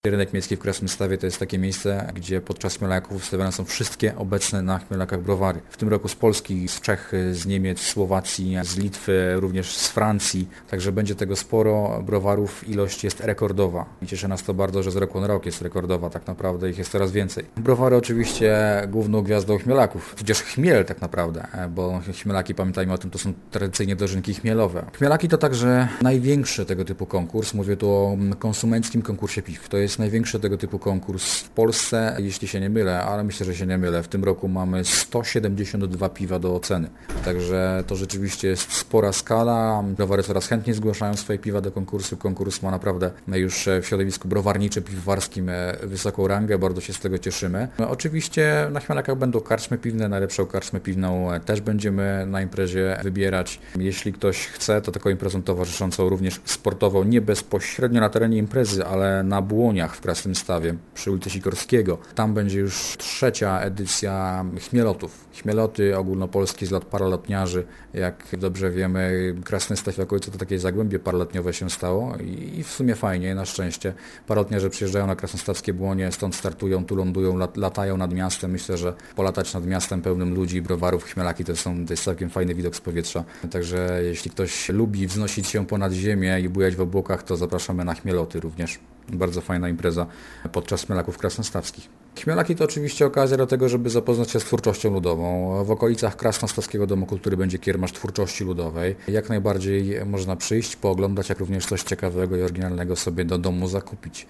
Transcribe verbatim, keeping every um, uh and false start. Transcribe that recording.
Rynek Miejski w Krasnostawie to jest takie miejsce, gdzie podczas chmielaków wystawione są wszystkie obecne na chmielakach browary. W tym roku z Polski, z Czech, z Niemiec, z Słowacji, z Litwy, również z Francji. Także będzie tego sporo. Browarów ilość jest rekordowa. I cieszy nas to bardzo, że z roku na rok jest rekordowa. Tak naprawdę ich jest coraz więcej. Browary oczywiście główną gwiazdą chmielaków. Tudzież chmiel tak naprawdę, bo chmielaki, pamiętajmy o tym, to są tradycyjnie dożynki chmielowe. Chmielaki to także największy tego typu konkurs. Mówię tu o konsumenckim konkursie piw. To jest największy tego typu konkurs w Polsce, jeśli się nie mylę, ale myślę, że się nie mylę. W tym roku mamy sto siedemdziesiąt dwa piwa do oceny. Także to rzeczywiście jest spora skala. Browary coraz chętniej zgłaszają swoje piwa do konkursu. Konkurs ma naprawdę już w środowisku browarniczym, piwowarskim wysoką rangę. Bardzo się z tego cieszymy. No, oczywiście na chmielakach będą karczmy piwne. Najlepszą karczmę piwną też będziemy na imprezie wybierać. Jeśli ktoś chce, to taką imprezą towarzyszącą również sportową, nie bezpośrednio na terenie imprezy, ale na błoniach w Krasnostawie przy ulicy Sikorskiego. Tam będzie już trzecia edycja chmielotów. Chmieloty ogólnopolskie z lat paralotniarzy. Jak dobrze wiemy, Krasnostaw jako to takie zagłębie paralotniowe się stało i w sumie fajnie, na szczęście. Paralotniarze przyjeżdżają na krasnostawskie błonie, stąd startują, tu lądują, lat, latają nad miastem. Myślę, że polatać nad miastem pełnym ludzi, browarów, chmielaki to, są, to jest całkiem fajny widok z powietrza. Także jeśli ktoś lubi wznosić się ponad ziemię i bujać w obłokach, to zapraszamy na chmieloty również. Bardzo fajna impreza podczas chmielaków krasnostawskich. Chmielaki to oczywiście okazja do tego, żeby zapoznać się z twórczością ludową. W okolicach Krasnostawskiego Domu Kultury będzie kiermasz twórczości ludowej. Jak najbardziej można przyjść, pooglądać, jak również coś ciekawego i oryginalnego sobie do domu zakupić.